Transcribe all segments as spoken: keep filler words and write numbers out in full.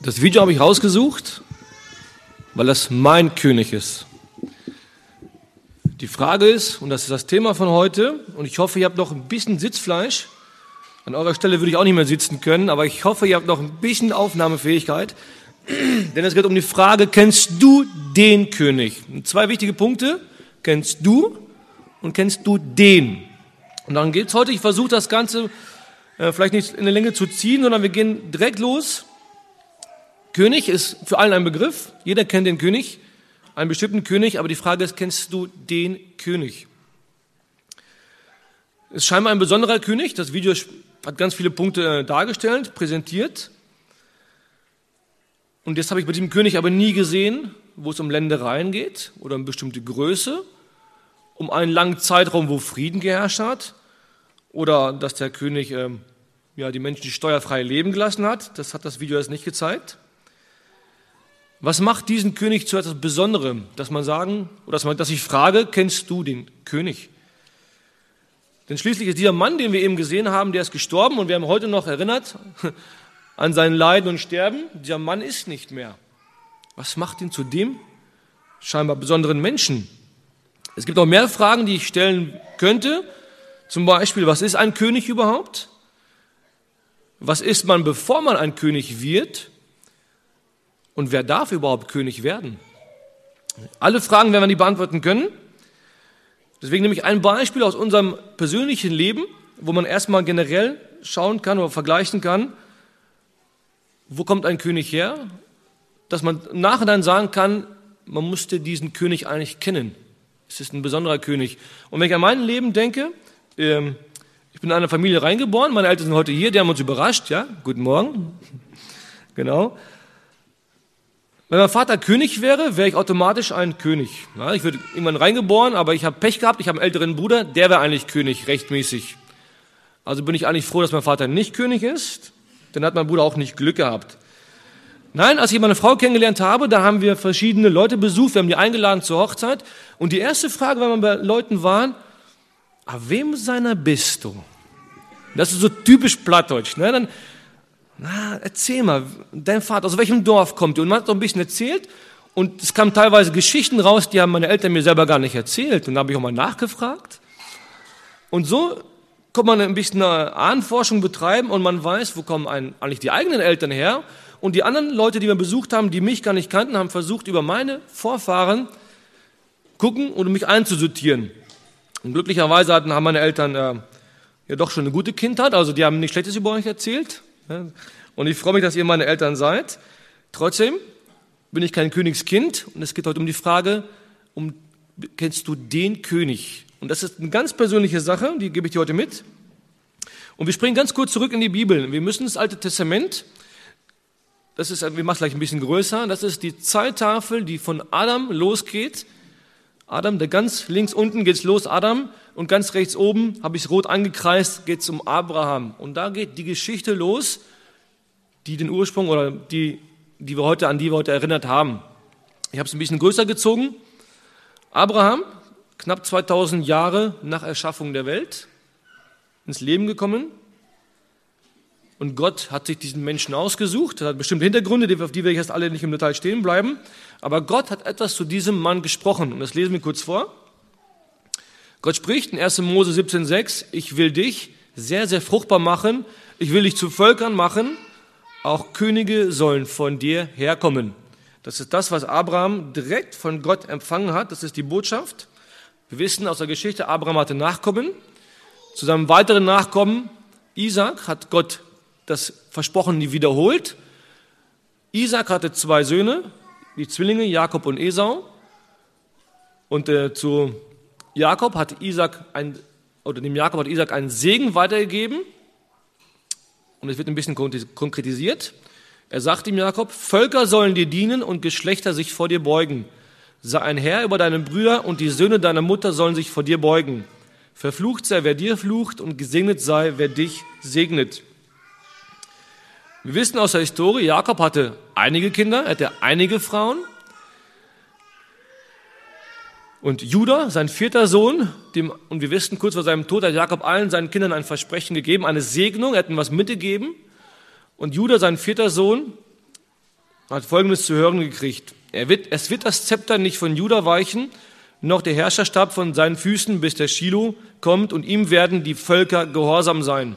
Das Video habe ich rausgesucht, weil das mein König ist. Die Frage ist, und das ist das Thema von heute, und ich hoffe, ihr habt noch ein bisschen Sitzfleisch. An eurer Stelle würde ich auch nicht mehr sitzen können, aber ich hoffe, ihr habt noch ein bisschen Aufnahmefähigkeit. Denn es geht um die Frage, kennst du den König? Und zwei wichtige Punkte, kennst du und kennst du den? Und darum geht es heute. Ich versuche das Ganze äh, vielleicht nicht in der Länge zu ziehen, sondern wir gehen direkt los. König ist für allen ein Begriff, jeder kennt den König, einen bestimmten König, aber die Frage ist, kennst du den König? Es ist scheinbar ein besonderer König, das Video hat ganz viele Punkte dargestellt, präsentiert. Und jetzt habe ich bei diesem König aber nie gesehen, wo es um Ländereien geht oder um bestimmte Größe, um einen langen Zeitraum, wo Frieden geherrscht hat oder dass der König äh, ja, die Menschen steuerfrei leben gelassen hat. Das hat das Video jetzt nicht gezeigt. Was macht diesen König zu etwas Besonderem, dass man sagen, oder dass, man, dass ich frage, kennst du den König? Denn schließlich ist dieser Mann, den wir eben gesehen haben, der ist gestorben und wir haben heute noch erinnert an sein Leiden und Sterben. Dieser Mann ist nicht mehr. Was macht ihn zu dem scheinbar besonderen Menschen? Es gibt noch mehr Fragen, die ich stellen könnte. Zum Beispiel, was ist ein König überhaupt? Was ist man, bevor man ein König wird? Und wer darf überhaupt König werden? Alle Fragen werden wir nicht beantworten können. Deswegen nehme ich ein Beispiel aus unserem persönlichen Leben, wo man erstmal generell schauen kann oder vergleichen kann, wo kommt ein König her, dass man im Nachhinein sagen kann, man musste diesen König eigentlich kennen. Es ist ein besonderer König. Und wenn ich an mein Leben denke, ähm, ich bin in eine Familie reingeboren, meine Eltern sind heute hier, die haben uns überrascht, ja, guten Morgen, genau. Wenn mein Vater König wäre, wäre ich automatisch ein König. Ja, ich würde irgendwann reingeboren, aber ich habe Pech gehabt, ich habe einen älteren Bruder, der wäre eigentlich König, rechtmäßig. Also bin ich eigentlich froh, dass mein Vater nicht König ist, dann hat mein Bruder auch nicht Glück gehabt. Nein, als ich meine Frau kennengelernt habe, da haben wir verschiedene Leute besucht, wir haben die eingeladen zur Hochzeit und die erste Frage, wenn wir bei Leuten waren, a wem seiner bist du? Das ist so typisch plattdeutsch, ne? Dann Na, erzähl mal, dein Vater, aus welchem Dorf kommt ihr? Und man hat so ein bisschen erzählt und es kamen teilweise Geschichten raus, die haben meine Eltern mir selber gar nicht erzählt. Und da habe ich auch mal nachgefragt. Und so kann man ein bisschen eine Ahnenforschung betreiben und man weiß, wo kommen eigentlich die eigenen Eltern her. Und die anderen Leute, die wir besucht haben, die mich gar nicht kannten, haben versucht, über meine Vorfahren gucken und mich einzusortieren. Und glücklicherweise hatten, haben meine Eltern äh, ja doch schon eine gute Kindheit, also die haben nichts Schlechtes über euch erzählt. Und ich freue mich, dass ihr meine Eltern seid. Trotzdem bin ich kein Königskind und es geht heute um die Frage, um, kennst du den König? Und das ist eine ganz persönliche Sache, die gebe ich dir heute mit. Und wir springen ganz kurz zurück in die Bibel. Wir müssen das Alte Testament, das ist, wir machen es gleich ein bisschen größer, das ist die Zeittafel, die von Adam losgeht. Adam, der ganz links unten geht's los, Adam, und ganz rechts oben, habe ich es rot angekreist, geht's um Abraham. Und da geht die Geschichte los, die den Ursprung oder die, die wir heute, an die wir heute erinnert haben. Ich habe es ein bisschen größer gezogen. Abraham, knapp zweitausend Jahre nach Erschaffung der Welt, ins Leben gekommen. Und Gott hat sich diesen Menschen ausgesucht. Das hat bestimmte Hintergründe, auf die wir jetzt alle nicht im Detail stehen bleiben. Aber Gott hat etwas zu diesem Mann gesprochen. Und das lesen wir kurz vor. Gott spricht in erster Mose siebzehn sechs, ich will dich sehr, sehr fruchtbar machen. Ich will dich zu Völkern machen. Auch Könige sollen von dir herkommen. Das ist das, was Abraham direkt von Gott empfangen hat. Das ist die Botschaft. Wir wissen aus der Geschichte, Abraham hatte Nachkommen. Zu seinem weiteren Nachkommen, Isaac, hat Gott das Versprochene wiederholt. Isaac hatte zwei Söhne, die Zwillinge, Jakob und Esau. Und äh, zu Jakob hat Isaac ein, oder dem Jakob hat Isaac einen Segen weitergegeben. Und es wird ein bisschen konkretisiert. Er sagt ihm Jakob, Völker sollen dir dienen und Geschlechter sich vor dir beugen. Sei ein Herr über deine Brüder und die Söhne deiner Mutter sollen sich vor dir beugen. Verflucht sei, wer dir flucht und gesegnet sei, wer dich segnet. Wir wissen aus der Historie, Jakob hatte einige Kinder, er hatte einige Frauen. Und Judah, sein vierter Sohn, dem, und wir wissen, kurz vor seinem Tod hat Jakob allen seinen Kindern ein Versprechen gegeben, eine Segnung, er hat ihnen was mitgegeben. Und Judah, sein vierter Sohn, hat Folgendes zu hören gekriegt. Er wird, es wird das Zepter nicht von Juda weichen, noch der Herrscherstab von seinen Füßen, bis der Schilo kommt, und ihm werden die Völker gehorsam sein.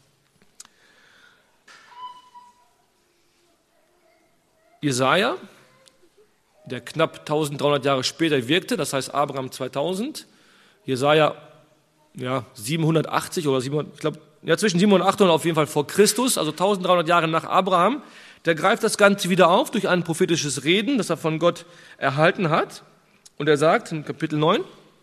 Jesaja, der knapp eintausenddreihundert Jahre später wirkte, das heißt Abraham zweitausend, Jesaja ja, siebenhundertachtzig oder siebenhundert, ich glaube, ja, zwischen siebenhundert und achthundert auf jeden Fall vor Christus, also eintausenddreihundert Jahre nach Abraham, der greift das Ganze wieder auf durch ein prophetisches Reden, das er von Gott erhalten hat. Und er sagt in Kapitel neun,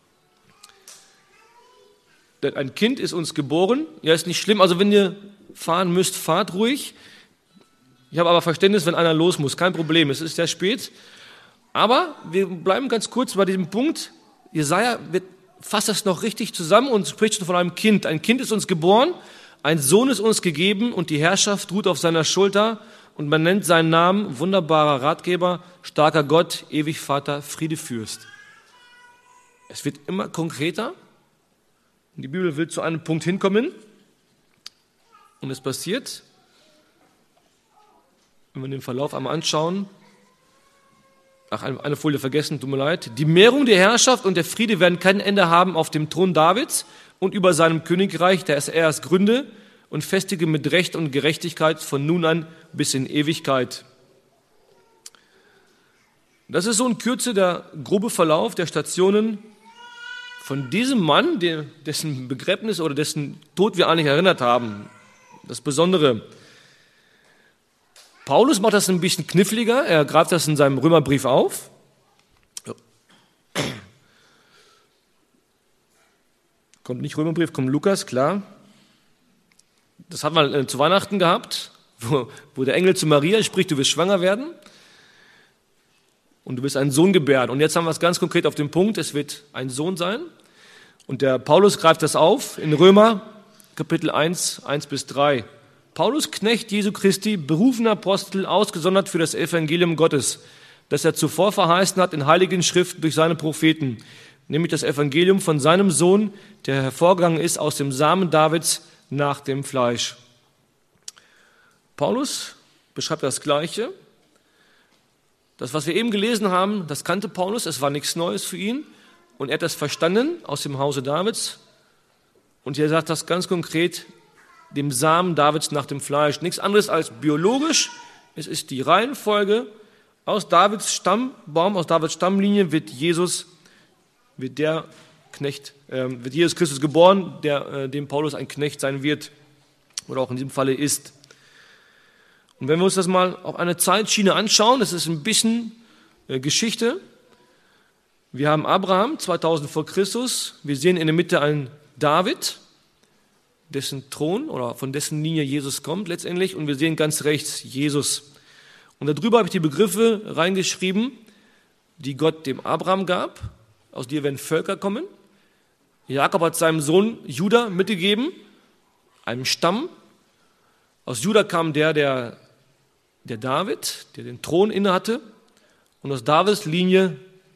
denn ein Kind ist uns geboren. Ja, ist nicht schlimm, also wenn ihr fahren müsst, fahrt ruhig. Ich habe aber Verständnis, wenn einer los muss, kein Problem, es ist sehr spät. Aber wir bleiben ganz kurz bei diesem Punkt. Jesaja wird, fasst das noch richtig zusammen und spricht schon von einem Kind. Ein Kind ist uns geboren, ein Sohn ist uns gegeben und die Herrschaft ruht auf seiner Schulter. Und man nennt seinen Namen wunderbarer Ratgeber, starker Gott, ewig Vater, Friedefürst. Es wird immer konkreter. Die Bibel will zu einem Punkt hinkommen. Und es passiert, wenn wir den Verlauf einmal anschauen, ach, eine Folie vergessen, tut mir leid. Die Mehrung der Herrschaft und der Friede werden kein Ende haben auf dem Thron Davids und über seinem Königreich, der es erst gründe und festige mit Recht und Gerechtigkeit von nun an bis in Ewigkeit. Das ist so in Kürze der grobe Verlauf der Stationen von diesem Mann, dessen Begräbnis oder dessen Tod wir eigentlich erinnert haben. Das Besondere. Paulus macht das ein bisschen kniffliger, er greift das in seinem Römerbrief auf. Kommt nicht Römerbrief, kommt Lukas, klar. Das hat man zu Weihnachten gehabt, wo, wo der Engel zu Maria spricht, du wirst schwanger werden und du wirst einen Sohn gebären. Und jetzt haben wir es ganz konkret auf den Punkt, es wird ein Sohn sein. Und der Paulus greift das auf in Römer Kapitel eins, eins bis drei. Paulus, Knecht Jesu Christi, berufener Apostel, ausgesondert für das Evangelium Gottes, das er zuvor verheißen hat in heiligen Schriften durch seine Propheten, nämlich das Evangelium von seinem Sohn, der hervorgegangen ist aus dem Samen Davids nach dem Fleisch. Paulus beschreibt das Gleiche. Das, was wir eben gelesen haben, das kannte Paulus, es war nichts Neues für ihn und er hat das verstanden aus dem Hause Davids und er sagt das ganz konkret, dem Samen Davids nach dem Fleisch. Nichts anderes als biologisch, es ist die Reihenfolge, aus Davids Stammbaum, aus Davids Stammlinie wird Jesus, wird der Knecht, äh, wird Jesus Christus geboren, der, äh, dem Paulus ein Knecht sein wird oder auch in diesem Falle ist. Und wenn wir uns das mal auf eine Zeitschiene anschauen, das ist ein bisschen äh, Geschichte. Wir haben Abraham, zweitausend vor Christus, wir sehen in der Mitte einen David, dessen Thron oder von dessen Linie Jesus kommt letztendlich und wir sehen ganz rechts Jesus. Und darüber habe ich die Begriffe reingeschrieben, die Gott dem Abraham gab, aus dir werden Völker kommen. Jakob hat seinem Sohn Juda mitgegeben, einem Stamm. Aus Juda kam der, der, der David, der den Thron innehatte. Und aus Davids Linie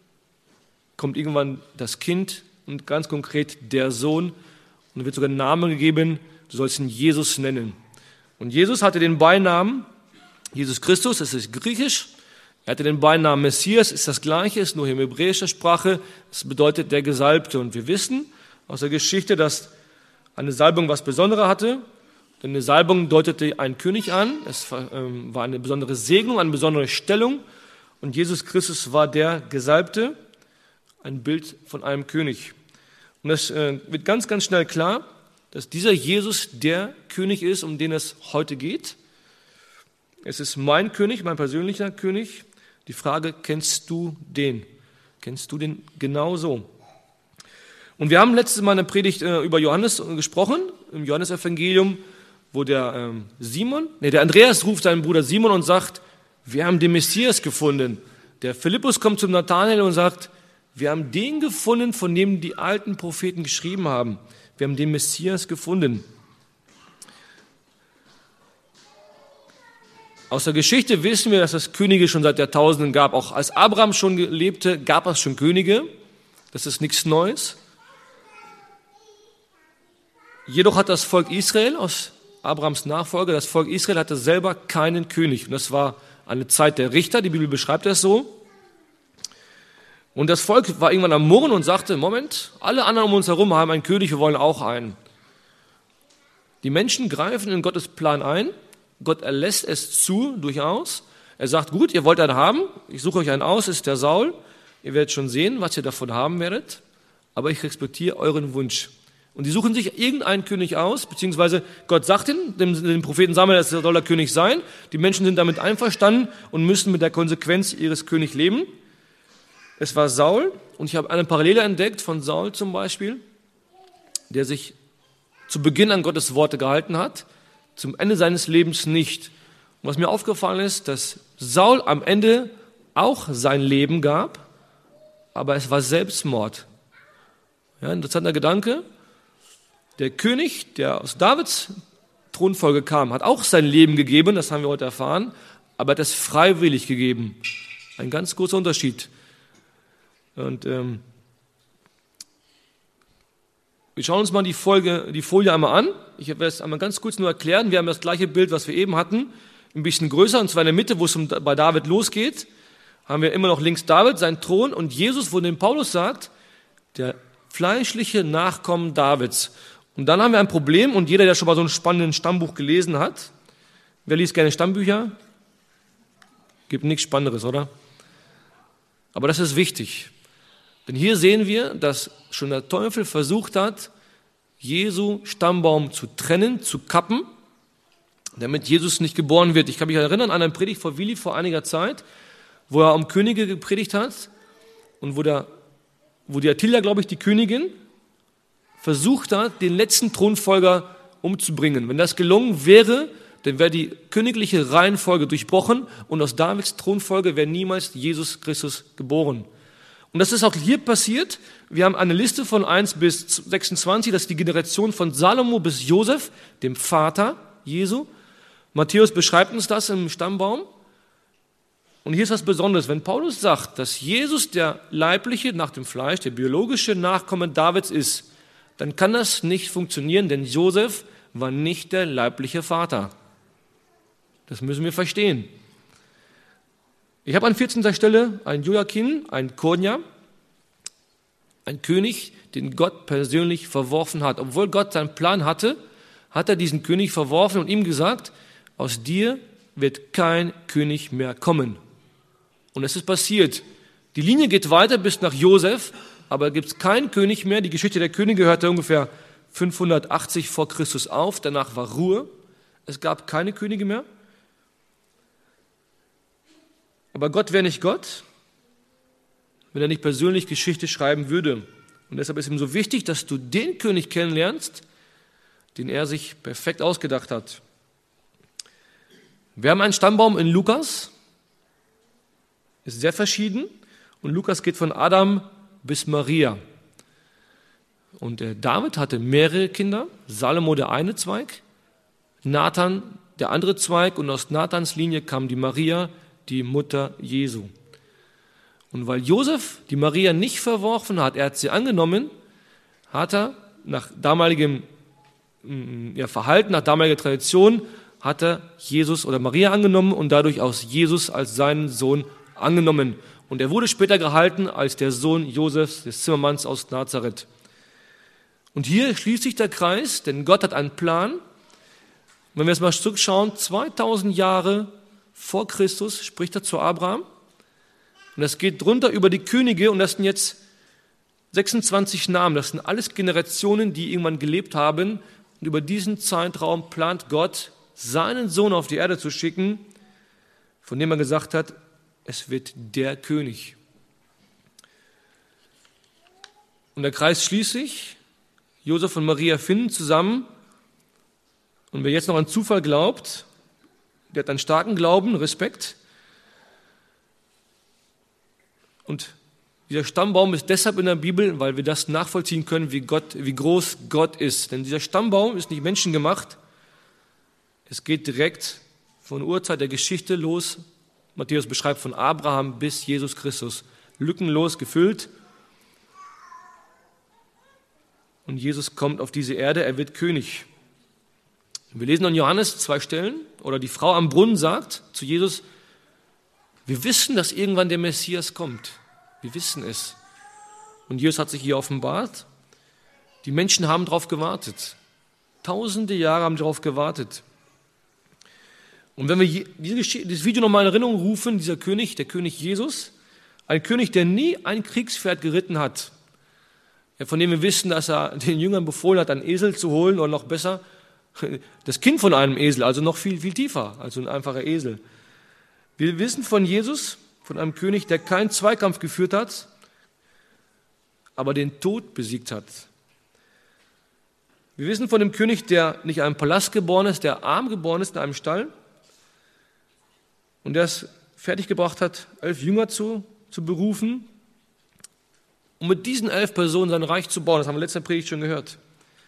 kommt irgendwann das Kind und ganz konkret der Sohn. Und er wird sogar einen Namen gegeben, du sollst ihn Jesus nennen. Und Jesus hatte den Beinamen, Jesus Christus, das ist griechisch. Er hatte den Beinamen Messias, ist das Gleiche, ist nur in hebräischer Sprache. Das bedeutet der Gesalbte. Und wir wissen aus der Geschichte, dass eine Salbung was Besonderes hatte. Denn eine Salbung deutete einen König an. Es war eine besondere Segnung, eine besondere Stellung. Und Jesus Christus war der Gesalbte, ein Bild von einem König. Und das wird ganz, ganz schnell klar, dass dieser Jesus der König ist, um den es heute geht. Es ist mein König, mein persönlicher König. Die Frage, kennst du den? Kennst du den genauso? Und wir haben letztes Mal eine Predigt äh, über Johannes gesprochen, im Johannesevangelium, wo der ähm, Simon, nee, der Andreas ruft seinen Bruder Simon und sagt, wir haben den Messias gefunden. Der Philippus kommt zum Nathanael und sagt, wir haben den gefunden, von dem die alten Propheten geschrieben haben. Wir haben den Messias gefunden. Aus der Geschichte wissen wir, dass es Könige schon seit Jahrtausenden gab. Auch als Abraham schon lebte, gab es schon Könige. Das ist nichts Neues. Jedoch hat das Volk Israel, aus Abrahams Nachfolger, das Volk Israel hatte selber keinen König. Und das war eine Zeit der Richter, die Bibel beschreibt das so. Und das Volk war irgendwann am Murren und sagte, Moment, alle anderen um uns herum haben einen König, wir wollen auch einen. Die Menschen greifen in Gottes Plan ein, Gott erlässt es zu, durchaus. Er sagt, gut, ihr wollt einen haben, ich suche euch einen aus, ist der Saul. Ihr werdet schon sehen, was ihr davon haben werdet, aber ich respektiere euren Wunsch. Und die suchen sich irgendeinen König aus, beziehungsweise Gott sagt dem, dem, dem Propheten Samuel, das soll der König sein. Die Menschen sind damit einverstanden und müssen mit der Konsequenz ihres Königs leben. Es war Saul, und ich habe eine Parallele entdeckt von Saul zum Beispiel, der sich zu Beginn an Gottes Worte gehalten hat, zum Ende seines Lebens nicht. Und was mir aufgefallen ist, dass Saul am Ende auch sein Leben gab, aber es war Selbstmord. Ja, interessanter Gedanke. Der König, der aus Davids Thronfolge kam, hat auch sein Leben gegeben, das haben wir heute erfahren, aber er hat es freiwillig gegeben. Ein ganz großer Unterschied. Und ähm, wir schauen uns mal die, Folge, die Folie einmal an. Ich werde es einmal ganz kurz nur erklären. Wir haben das gleiche Bild, was wir eben hatten, ein bisschen größer, und zwar in der Mitte, wo es um, bei David losgeht, haben wir immer noch links David, sein Thron, und Jesus, wo dem Paulus sagt, der fleischliche Nachkommen Davids. Und dann haben wir ein Problem, und jeder, der schon mal so ein spannendes Stammbuch gelesen hat, wer liest gerne Stammbücher? Gibt nichts Spannenderes, oder? Aber das ist wichtig. Denn hier sehen wir, dass schon der Teufel versucht hat, Jesu Stammbaum zu trennen, zu kappen, damit Jesus nicht geboren wird. Ich kann mich erinnern an eine Predigt von Willi vor einiger Zeit, wo er um Könige gepredigt hat und wo, der, wo die Attila, glaube ich, die Königin, versucht hat, den letzten Thronfolger umzubringen. Wenn das gelungen wäre, dann wäre die königliche Reihenfolge durchbrochen und aus Davids Thronfolge wäre niemals Jesus Christus geboren. Und das ist auch hier passiert. Wir haben eine Liste von eins bis sechsundzwanzig, das ist die Generation von Salomo bis Josef, dem Vater Jesu. Matthäus beschreibt uns das im Stammbaum. Und hier ist was Besonderes, wenn Paulus sagt, dass Jesus der leibliche, nach dem Fleisch, der biologische Nachkomme Davids ist, dann kann das nicht funktionieren, denn Josef war nicht der leibliche Vater. Das müssen wir verstehen. Ich habe an vierzehnter Stelle einen Joachim, einen Konja, einen König, den Gott persönlich verworfen hat. Obwohl Gott seinen Plan hatte, hat er diesen König verworfen und ihm gesagt, aus dir wird kein König mehr kommen. Und es ist passiert. Die Linie geht weiter bis nach Josef, aber gibt es keinen König mehr. Die Geschichte der Könige hörte ungefähr fünfhundertachtzig vor Christus auf. Danach war Ruhe. Es gab keine Könige mehr. Aber Gott wäre nicht Gott, wenn er nicht persönlich Geschichte schreiben würde. Und deshalb ist ihm so wichtig, dass du den König kennenlernst, den er sich perfekt ausgedacht hat. Wir haben einen Stammbaum in Lukas, ist sehr verschieden. Und Lukas geht von Adam bis Maria. Und der David hatte mehrere Kinder, Salomo der eine Zweig, Nathan der andere Zweig, und aus Nathans Linie kam die Maria, die Mutter Jesu. Und weil Josef die Maria nicht verworfen hat, er hat sie angenommen, hat er nach damaligem ja, Verhalten, nach damaliger Tradition, hat er Jesus oder Maria angenommen und dadurch aus Jesus als seinen Sohn angenommen. Und er wurde später gehalten als der Sohn Josefs, des Zimmermanns aus Nazareth. Und hier schließt sich der Kreis, denn Gott hat einen Plan. Wenn wir jetzt mal zurückschauen, zweitausend Jahre vor Christus spricht er zu Abraham. Und das geht drunter über die Könige, und das sind jetzt sechsundzwanzig Namen. Das sind alles Generationen, die irgendwann gelebt haben. Und über diesen Zeitraum plant Gott, seinen Sohn auf die Erde zu schicken, von dem er gesagt hat, es wird der König. Und der Kreis schließt sich. Josef und Maria finden zusammen. Und wer jetzt noch an Zufall glaubt, der hat einen starken Glauben, Respekt. Und dieser Stammbaum ist deshalb in der Bibel, weil wir das nachvollziehen können, wie Gott, wie groß Gott ist. Denn dieser Stammbaum ist nicht menschengemacht. Es geht direkt von Urzeit der Geschichte los. Matthäus beschreibt von Abraham bis Jesus Christus. Lückenlos gefüllt. Und Jesus kommt auf diese Erde, er wird König. Wir lesen in Johannes zwei Stellen, oder die Frau am Brunnen sagt zu Jesus, Wir wissen, dass irgendwann der Messias kommt. Wir wissen es. Und Jesus hat sich hier offenbart. Die Menschen haben darauf gewartet. Tausende Jahre haben darauf gewartet. Und wenn wir dieses Video nochmal in Erinnerung rufen, dieser König, der König Jesus, ein König, der nie ein Kriegspferd geritten hat, von dem wir wissen, dass er den Jüngern befohlen hat, einen Esel zu holen oder noch besser, das Kind von einem Esel, also noch viel, viel tiefer als ein einfacher Esel. Wir wissen von Jesus, von einem König, der keinen Zweikampf geführt hat, aber den Tod besiegt hat. Wir wissen von dem König, der nicht in einem Palast geboren ist, der arm geboren ist in einem Stall und der es fertiggebracht hat, elf Jünger zu, zu berufen, um mit diesen elf Personen sein Reich zu bauen. Das haben wir letzte Predigt schon gehört.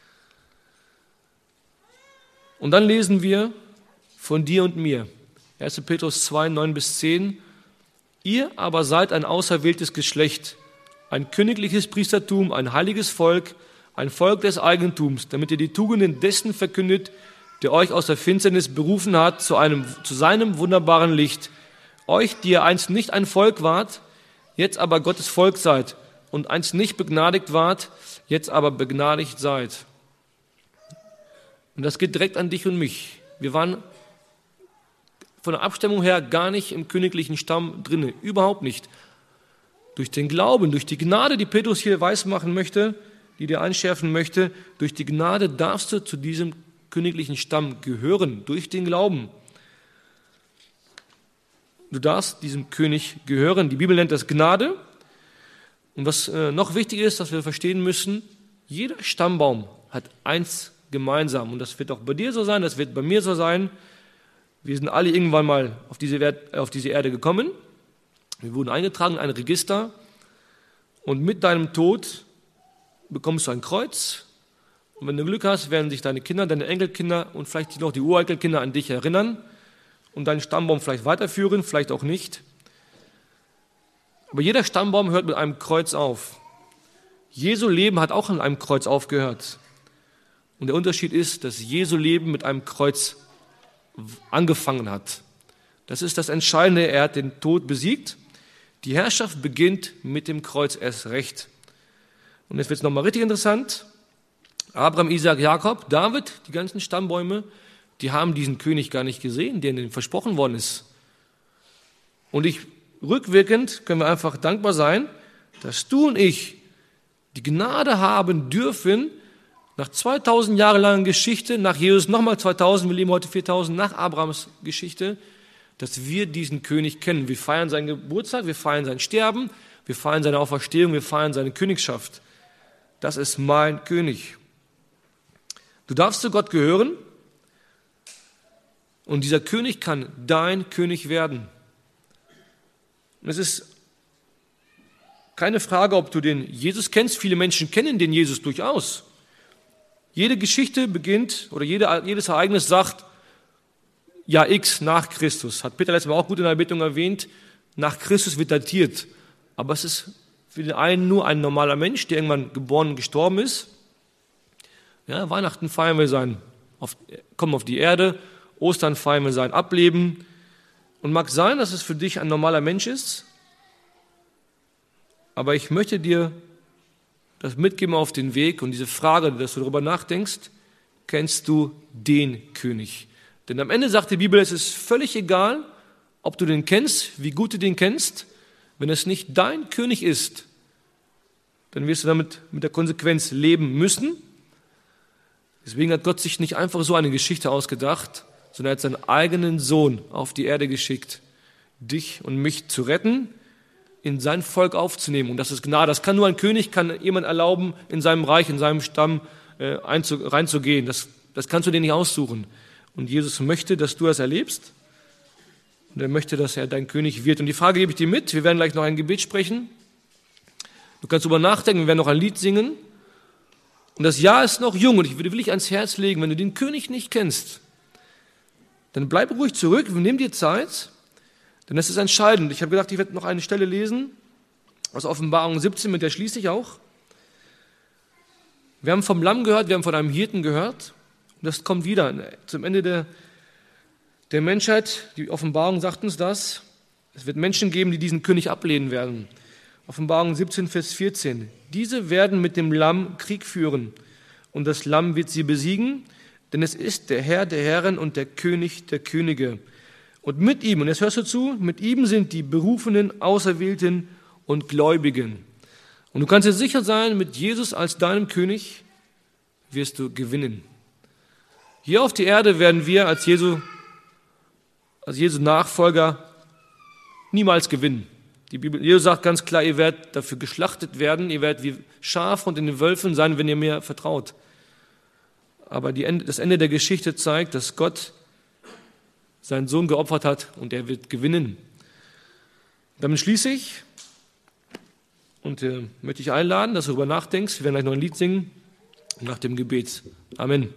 Und dann lesen wir von dir und mir. erster Petrus zwei, neun bis zehn. Ihr aber seid ein auserwähltes Geschlecht, ein königliches Priestertum, ein heiliges Volk, ein Volk des Eigentums, damit ihr die Tugenden dessen verkündet, der euch aus der Finsternis berufen hat zu, einem, zu seinem wunderbaren Licht. Euch, die ihr einst nicht ein Volk wart, jetzt aber Gottes Volk seid und einst nicht begnadigt wart, jetzt aber begnadigt seid. Und das geht direkt an dich und mich. Wir waren von der Abstammung her gar nicht im königlichen Stamm drinne, überhaupt nicht. Durch den Glauben, durch die Gnade, die Petrus hier weismachen möchte, die dir einschärfen möchte, durch die Gnade darfst du zu diesem königlichen Stamm gehören, durch den Glauben. Du darfst diesem König gehören. Die Bibel nennt das Gnade. Und was äh, noch wichtig ist, dass wir verstehen müssen, jeder Stammbaum hat eins gemeinsam. Und das wird auch bei dir so sein, das wird bei mir so sein. Wir sind alle irgendwann mal auf diese, Wert, auf diese Erde gekommen. Wir wurden eingetragen in ein Register. Und mit deinem Tod bekommst du ein Kreuz. Und wenn du Glück hast, werden sich deine Kinder, deine Enkelkinder und vielleicht noch die Urenkelkinder an dich erinnern und deinen Stammbaum vielleicht weiterführen, vielleicht auch nicht. Aber jeder Stammbaum hört mit einem Kreuz auf. Jesu Leben hat auch an einem Kreuz aufgehört. Und der Unterschied ist, dass Jesu Leben mit einem Kreuz angefangen hat. Das ist das Entscheidende. Er hat den Tod besiegt. Die Herrschaft beginnt mit dem Kreuz erst recht. Und jetzt wird es nochmal richtig interessant. Abraham, Isaak, Jakob, David, die ganzen Stammbäume, die haben diesen König gar nicht gesehen, der ihnen versprochen worden ist. Und ich, rückwirkend können wir einfach dankbar sein, dass du und ich die Gnade haben dürfen, nach zweitausend Jahre langer Geschichte, nach Jesus nochmal zweitausend, wir leben heute viertausend, nach Abrahams Geschichte, dass wir diesen König kennen. Wir feiern seinen Geburtstag, wir feiern sein Sterben, wir feiern seine Auferstehung, wir feiern seine Königschaft. Das ist mein König. Du darfst zu Gott gehören und dieser König kann dein König werden. Und es ist keine Frage, ob du den Jesus kennst. Viele Menschen kennen den Jesus durchaus. Jede Geschichte beginnt oder jede, jedes Ereignis sagt, Jahr X nach Christus. Hat Peter letztes Mal auch gut in der Erbittung erwähnt. Nach Christus wird datiert. Aber es ist für den einen nur ein normaler Mensch, der irgendwann geboren und gestorben ist. Ja, Weihnachten feiern wir sein, auf, kommen auf die Erde. Ostern feiern wir sein Ableben. Und mag sein, dass es für dich ein normaler Mensch ist. Aber ich möchte dir das mitgeben auf den Weg und diese Frage, dass du darüber nachdenkst, kennst du den König? Denn am Ende sagt die Bibel, es ist völlig egal, ob du den kennst, wie gut du den kennst. Wenn es nicht dein König ist, dann wirst du damit mit der Konsequenz leben müssen. Deswegen hat Gott sich nicht einfach so eine Geschichte ausgedacht, sondern er hat seinen eigenen Sohn auf die Erde geschickt, dich und mich zu retten, in sein Volk aufzunehmen. Und das ist Gnade. Das kann nur ein König, kann jemand erlauben, in seinem Reich, in seinem Stamm äh, einzu, reinzugehen. Das, das kannst du dir nicht aussuchen. Und Jesus möchte, dass du das erlebst. Und er möchte, dass er dein König wird. Und die Frage gebe ich dir mit. Wir werden gleich noch ein Gebet sprechen. Du kannst darüber nachdenken. Wir werden noch ein Lied singen. Und das Jahr ist noch jung. Und ich würde wirklich ans Herz legen, wenn du den König nicht kennst, dann bleib ruhig zurück. Nimm dir Zeit. Denn das ist entscheidend. Ich habe gedacht, ich werde noch eine Stelle lesen aus Offenbarung siebzehn, mit der schließe ich auch. Wir haben vom Lamm gehört, wir haben von einem Hirten gehört. Und das kommt wieder zum Ende der, der Menschheit. Die Offenbarung sagt uns das. Es wird Menschen geben, die diesen König ablehnen werden. Offenbarung siebzehn, Vers vierzehn. Diese werden mit dem Lamm Krieg führen und das Lamm wird sie besiegen, denn es ist der Herr der Herren und der König der Könige. Und mit ihm, und jetzt hörst du zu, mit ihm sind die Berufenen, Auserwählten und Gläubigen. Und du kannst dir sicher sein, mit Jesus als deinem König wirst du gewinnen. Hier auf der Erde werden wir als Jesu, als Jesu Nachfolger niemals gewinnen. Die Bibel, Jesus sagt ganz klar, ihr werdet dafür geschlachtet werden, ihr werdet wie Schafe unter den Wölfen sein, wenn ihr mir vertraut. Aber die Ende, das Ende der Geschichte zeigt, dass Gott seinen Sohn geopfert hat und er wird gewinnen. Damit schließe ich und äh, möchte ich einladen, dass du darüber nachdenkst. Wir werden gleich noch ein Lied singen nach dem Gebet. Amen.